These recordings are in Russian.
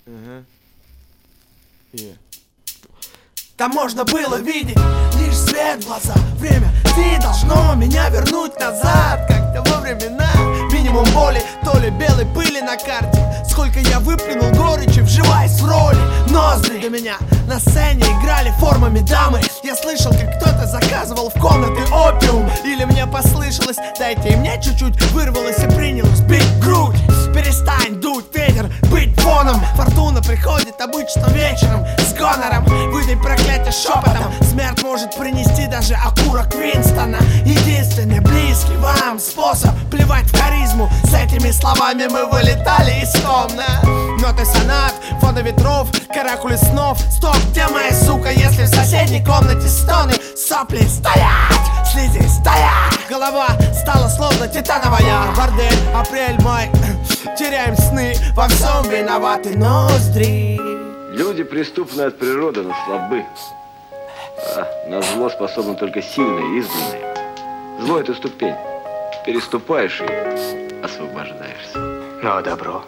Там можно было видеть лишь свет в глаза. Время, ты должно меня вернуть назад, как в те времена. Минимум боли, то ли белой пыли на карте. Сколько я выплюнул горечи, вживаясь в роли. Ноздри до меня на сцене играли формами дамы. Я слышал, как кто-то заказывал в комнаты опиум. Или мне послышалось, дайте и мне чуть-чуть. Вырвалось и принялось бить грудь. Перестань дуть ветер, быть фоном. Фортуна приходит обычно вечером с гонором. Выдай проклятие шепотом. Смерть может принести даже окурок Винстона. Единственный близкий вам способ плевать в харизму. С этими словами мы вылетали из комнат. Ноты сонат, фона ветров, каракули снов. Стоп, где моя сука, если в соседней комнате стоны? Сопли стоять, слизи стоять. Голова стала словно титановая. Бордель, апрель, май. Теряем сны, во всем виноваты ноздри. Люди преступны от природы, но слабы. На зло способны только сильные, избранные. Зло — это ступень. Переступаешь и освобождаешься. Ну а добро?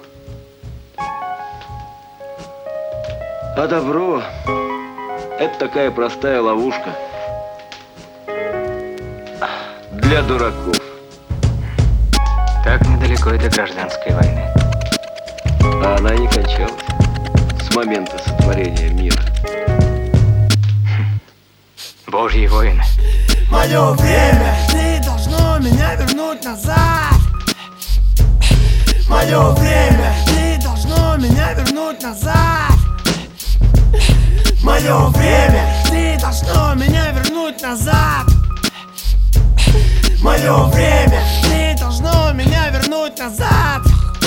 А добро — это такая простая ловушка для дураков. Так недалеко и до гражданской войны. А она не кончалась с момента сотворения мира. Божьи воины. Мое время, ты должно меня вернуть назад. Мое время, ты должно меня вернуть назад. Мое время, ты должно меня вернуть назад. Мое время, ты должно меня вернуть назад.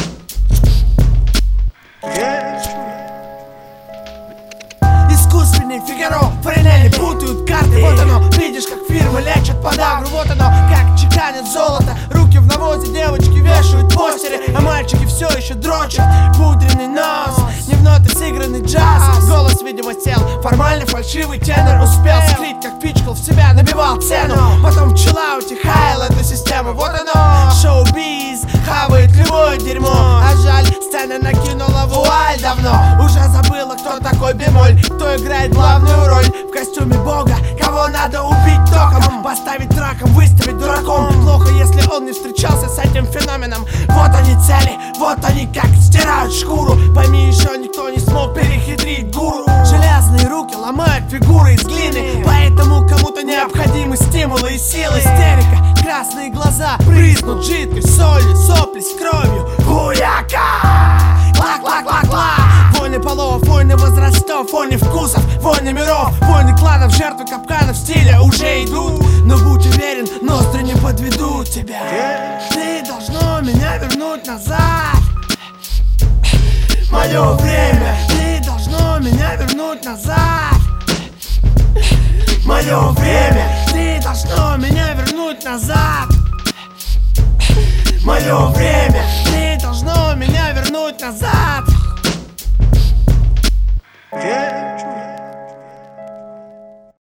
Искусственный Фигаро, Френели путают карты. Вот оно, видишь, как фирмы лечат подагру. Вот оно, как чеканят золото. Руки в навозе, девочки вешают постеры, а мальчики все еще дрочат. Пудренный нос, не в ноты сыгранный джаз. Голос, видимо, сел, формально фальшивый тенор. Успел скрыть, как пичкал в себя, набивал цену. Потом пчела утихала эту систему. Вот оно, шоу-биз, хавает любое дерьмо. А жаль, сцена накинула вуаль давно. Уже забыла, кто такой бемоль, кто играет главную роль в костюме бога. Кого надо убить током, поставить раком, выставить дураком. Плохо, если он не встречался с этим феноменом. Вот они цели, вот они как стирают шкуру. Пойми, еще никто не смог перехитрить гуру. Железные руки ломают фигуры из глины, поэтому кому-то необходимы стимулы и силы. Истерика, красные глаза брызнут жидкой солью, соплись кровью буяка. Лак-лак-лак-лак. Войны полов, войны возрастов, войны вкусов, войны миров, войны кланов, жертвы капканов стиля уже идут. Но будь уверен, ноздри не подведут тебя. Ты должно меня вернуть назад. Мое время, ты должно меня вернуть назад. Мое время, ты должно меня вернуть назад. Мое время, ты должно меня вернуть назад.